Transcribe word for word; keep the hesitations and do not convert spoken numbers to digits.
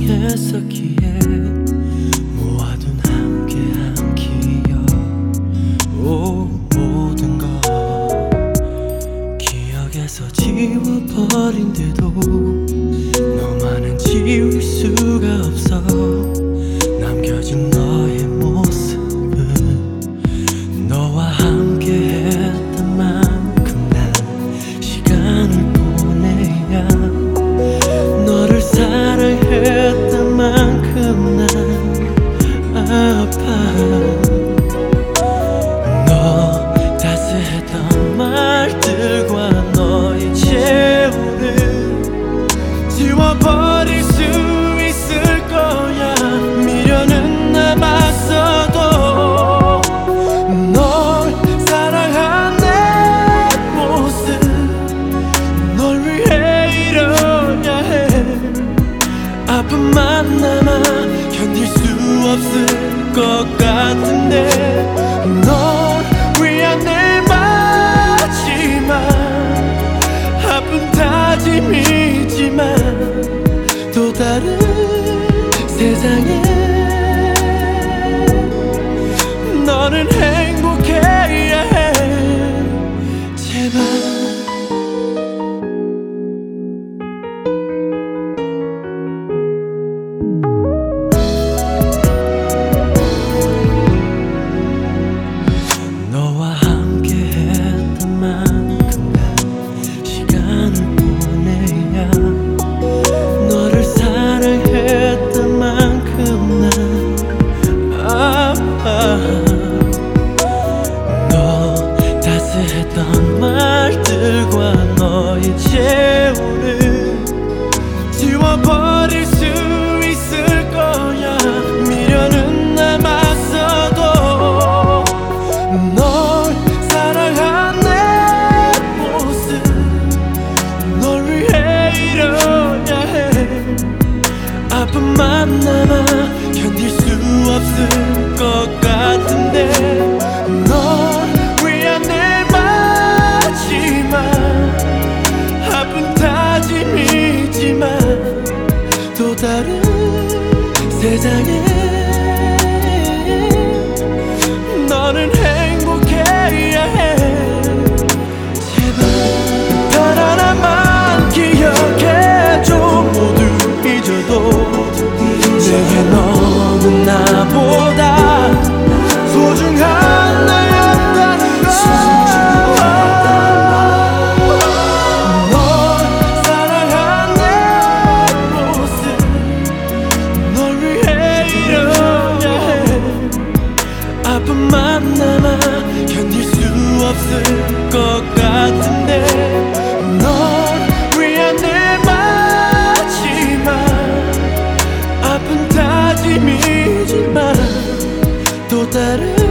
사랑했었기에 모아둔 함께한 기억, 오, 모든 걸 기억에서 지워버린 듯도 너만은 지울 수가 없어. 남겨진 너의 모습은 너와 함께했던 만큼 난 시간을 보내야 너를 사랑했던 만큼 난 아파. 너 따스했던 말들과 너의 재우를 지워버릴 수 있을 거야. 미련은 남았어도 널 사랑한 내 모습 널 위해 이뤄야 해. 아픔만 남아 견딜 수 없을 것 같은데 널 위한 내 마지막 아픈 다짐이지만 또 다른 세상에 너는 행복해야 해. 제발 너와 함께했던 만큼 난 시간을 보내야 너를 사랑했던 만큼 난 아파. 너 따스했던 말들과 너의 재우를 지워버릴 수 있을 거야. 미련은 남았어도 널 사랑한 내 모습 널 위해 이뤄야 해. 아픔만 남아 견딜 수 없을 것 같은데 널 위한 내 마지막 아픈 다짐이지만 또 다른 세상에 너는 행복해야 해. 제발 단 하나만 기억해줘. 모두 잊어도 내게 너는 나보다 소중한 나였다는 걸. 널 사랑한 내 모습 널 위해 이뤄야 해. 아픔만 남아 견딜 수 없을 것 같은데 널 위한 내 마지막 아픈 다짐이지만 또 다른